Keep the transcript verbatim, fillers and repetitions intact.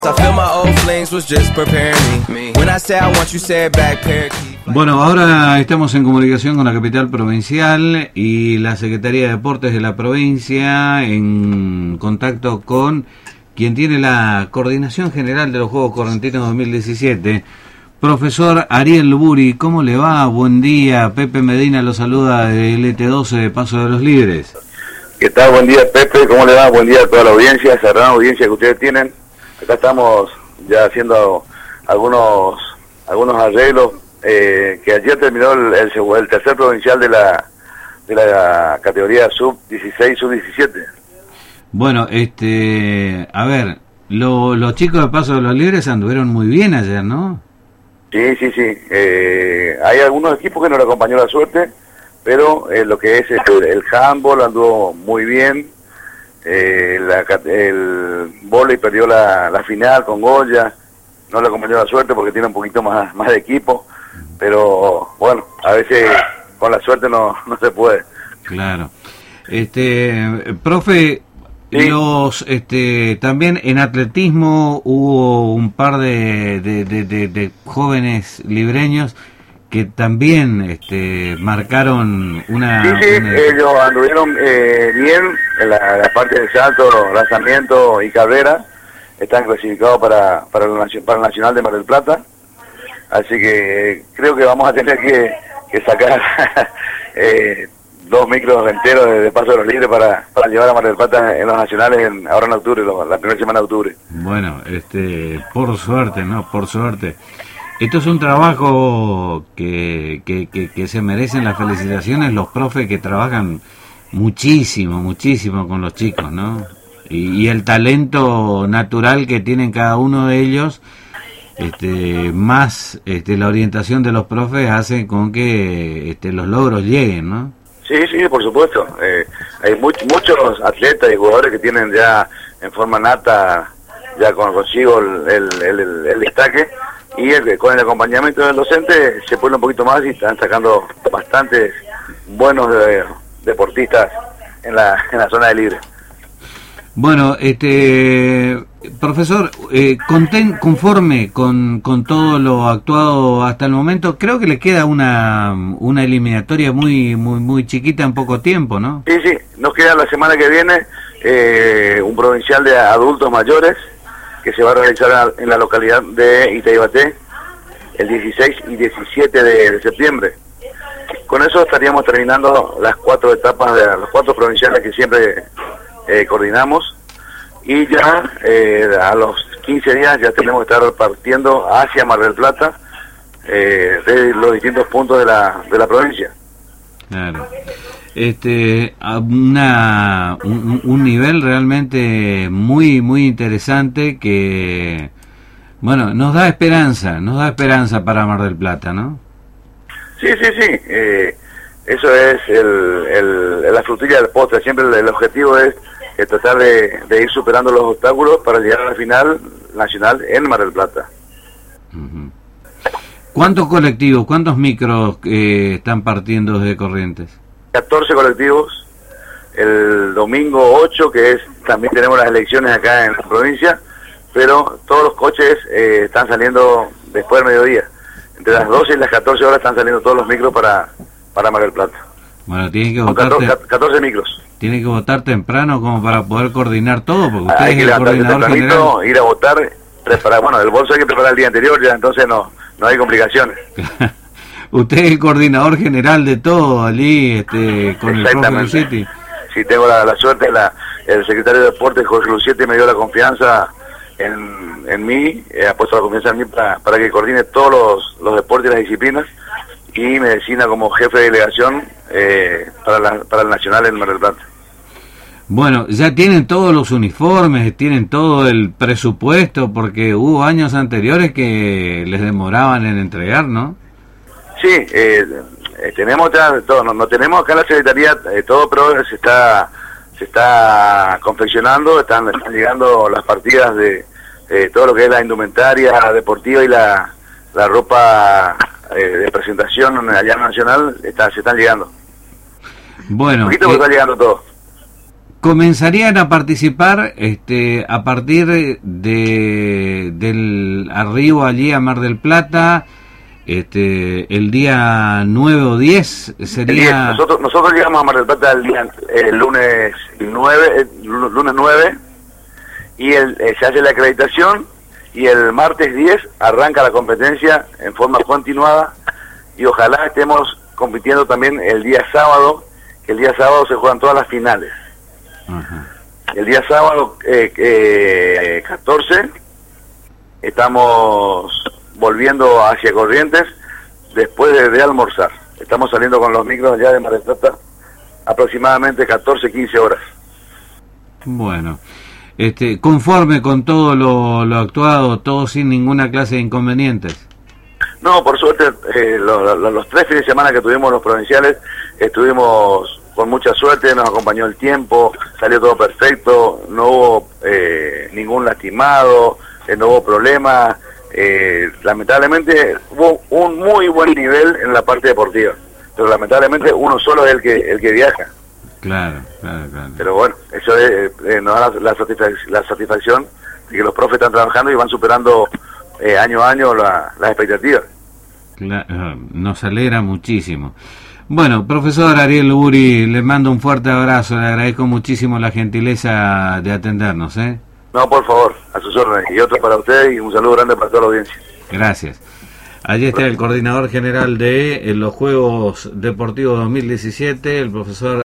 Bueno, ahora estamos en comunicación con la capital provincial y la Secretaría de Deportes de la provincia, en contacto con quien tiene la coordinación general de los Juegos Correntinos dos mil diecisiete, profesor Ariel Buri. ¿Cómo le va? Buen día. Pepe Medina lo saluda de L T doce de Paso de los Libres. ¿Qué tal? Buen día, Pepe. ¿Cómo le va? Buen día a toda la audiencia, esa gran audiencia que ustedes tienen. Acá estamos ya haciendo algunos algunos arreglos, eh, que ayer terminó el, el, el tercer provincial de la de la categoría sub dieciséis, sub diecisiete. Bueno, este, a ver, lo, los chicos de Paso de los Libres anduvieron muy bien ayer, ¿no? Sí, sí, sí. Eh, hay algunos equipos que no le acompañó la suerte, pero eh, lo que es el, el handball anduvo muy bien. Eh, la, el vóley perdió la, la final con Goya, no le acompañó la suerte porque tiene un poquito más, más de equipo, pero bueno, a veces con la suerte no, no se puede. Claro. Este, profe, sí. los este también en atletismo hubo un par de, de, de, de, de jóvenes libreños que también este, marcaron una... Sí, sí, una... ellos anduvieron eh, bien en la, la parte de salto, lanzamiento y carrera. Están clasificados para, para, el, para el Nacional de Mar del Plata. Así que eh, creo que vamos a tener que, que sacar eh, dos micros enteros de, de Paso de los Libres para, para llevar a Mar del Plata en los nacionales en, ahora en octubre, la primera semana de octubre. Bueno, este, por suerte, ¿no? Por suerte. Esto es un trabajo que, que, que, que se merecen las felicitaciones los profes que trabajan muchísimo, muchísimo con los chicos, ¿no? Y, y el talento natural que tienen cada uno de ellos, este, más este, la orientación de los profes hace con que este, los logros lleguen, ¿no? Sí, sí, por supuesto. Eh, hay much, muchos atletas y jugadores que tienen ya en forma nata, ya con consigo el, el, el, el, el destaque. Y el, con el acompañamiento del docente se pone un poquito más y están sacando bastantes buenos de, deportistas en la, en la zona de libre. Bueno, este profesor, eh, conten, conforme con, con todo lo actuado hasta el momento, creo que le queda una una eliminatoria muy muy muy chiquita en poco tiempo, ¿no? Sí, sí, nos queda la semana que viene eh, un provincial de adultos mayores que se va a realizar en la localidad de Itaibaté el dieciséis y diecisiete de, de septiembre. Con eso estaríamos terminando las cuatro etapas de los cuatro provinciales que siempre eh, coordinamos, y ya eh, a los quince días ya tenemos que estar partiendo hacia Mar del Plata eh, de los distintos puntos de la, de la provincia. Claro. Este, una, un, un nivel realmente muy, muy interesante que, bueno, nos da esperanza, nos da esperanza para Mar del Plata, ¿no? Sí, sí, sí, eh, eso es el, el, la frutilla del postre. Siempre el, el objetivo es eh, tratar de, de ir superando los obstáculos para llegar a la final nacional en Mar del Plata. Uh-huh. ¿Cuántos colectivos, cuántos micros eh, están partiendo desde Corrientes? catorce colectivos, el domingo ocho, que es también tenemos las elecciones acá en la provincia, pero todos los coches eh, están saliendo después del mediodía. Entre las doce y las catorce horas están saliendo todos los micros para, para Mar del Plata. Bueno, tienen que votar catorce micros. Tiene que votar temprano como para poder coordinar todo, porque usted hay es que el coordinador general. Ir a votar, preparar, bueno, el bolso hay que preparar el día anterior ya, entonces no, no hay complicaciones. Usted es el coordinador general de todo, allí, este, con el profe Lucietti. Sí, tengo la, la suerte, la, el secretario de Deportes, Jorge Lucietti, me dio la confianza en, en mí, eh, ha puesto la confianza en mí para, para que coordine todos los, los deportes y las disciplinas, y me designa como jefe de delegación eh, para, la, para el Nacional en Mar del Plata. Bueno, ya tienen todos los uniformes, tienen todo el presupuesto, porque hubo años anteriores que les demoraban en entregar, ¿no? Sí, eh, eh, tenemos ya todo, no, no tenemos acá en la Secretaría eh, todo, pero se está se está confeccionando, están, están llegando las partidas de eh, todo lo que es la indumentaria deportiva y la, la ropa eh, de presentación allá nacional, está, se están llegando. Bueno, un poquito eh, está llegando todo. comenzarían a participar este, a partir de del arribo allí a Mar del Plata, este, el día nueve o diez sería... diez. Nosotros, nosotros llegamos a Mar del Plata el, día, el lunes nueve, el lunes nueve, y el, eh, se hace la acreditación, y el martes diez arranca la competencia en forma continuada, y ojalá estemos compitiendo también el día sábado, que el día sábado se juegan todas las finales. Ajá. El día sábado eh, eh, catorce estamos volviendo hacia Corrientes después de, de almorzar. Estamos saliendo con los micros ya de Mar del Plata aproximadamente catorce, quince horas. Bueno, este, conforme con todo lo, lo actuado, todo sin ninguna clase de inconvenientes. No, por suerte, eh, lo, lo, los tres fines de semana que tuvimos los provinciales, estuvimos con mucha suerte, nos acompañó el tiempo, salió todo perfecto, no hubo eh, ningún lastimado, eh, no hubo problema. Eh, lamentablemente hubo un muy buen nivel en la parte deportiva, pero lamentablemente uno solo es el que el que viaja. Claro, claro, claro. Pero bueno, eso es, eh, nos da la, la, satisfac la satisfacción de que los profes están trabajando y van superando eh, año a año la, las expectativas. Claro, nos alegra muchísimo. Bueno, profesor Ariel Uri, le mando un fuerte abrazo, le agradezco muchísimo la gentileza de atendernos, ¿eh? No, por favor, a sus órdenes. Y otro para ustedes y un saludo grande para toda la audiencia. Gracias. Allí está el coordinador general de los Juegos Deportivos dos mil diecisiete, el profesor